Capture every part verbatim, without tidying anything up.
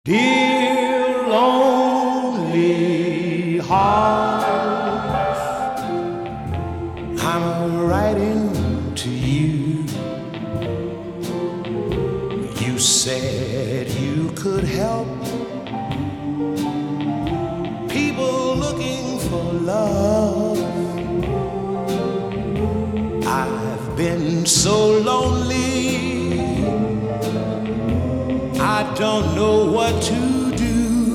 Dear lonely heart, I'm writing to you. You said you could help people looking for love. I've been so lonely, I don't know what to do,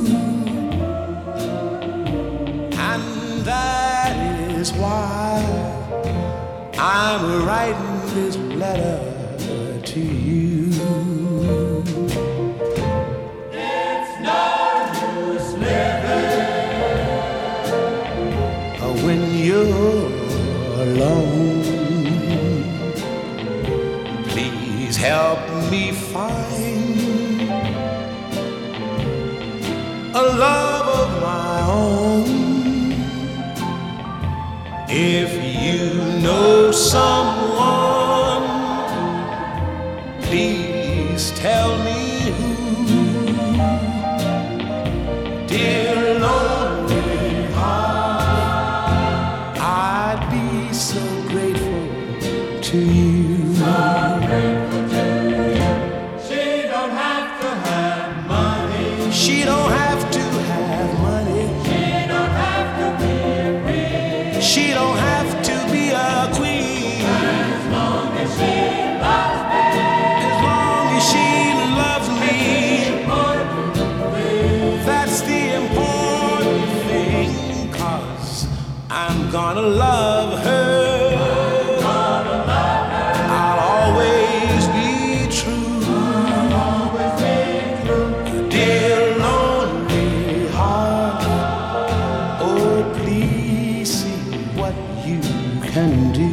and that is why I'm writing this letter to you. It's no use living when you're alone. Please help me find a love of my own. If you know someone, please tell me who. Dear lonely heart, I'd be so grateful to you. so grateful to you. She don't have to have money. She don't have to have money. She don't have to be a queen. She don't have to be a queen. As long as she loves me. As long as she loves me. That's the important thing, 'cause I'm gonna love her. Gonna love her. I'll always be true. I'll always be true. Dear lonely heart, oh please see what you can do.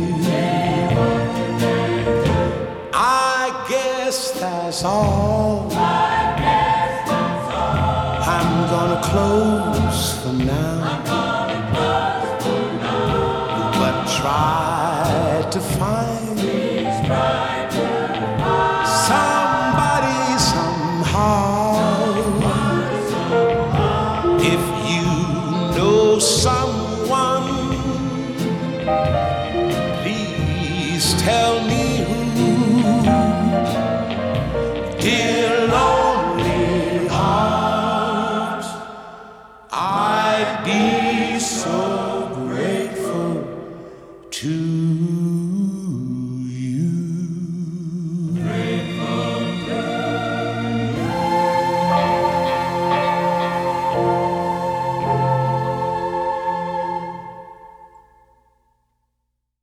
I guess that's all. I guess that's all. I'm gonna close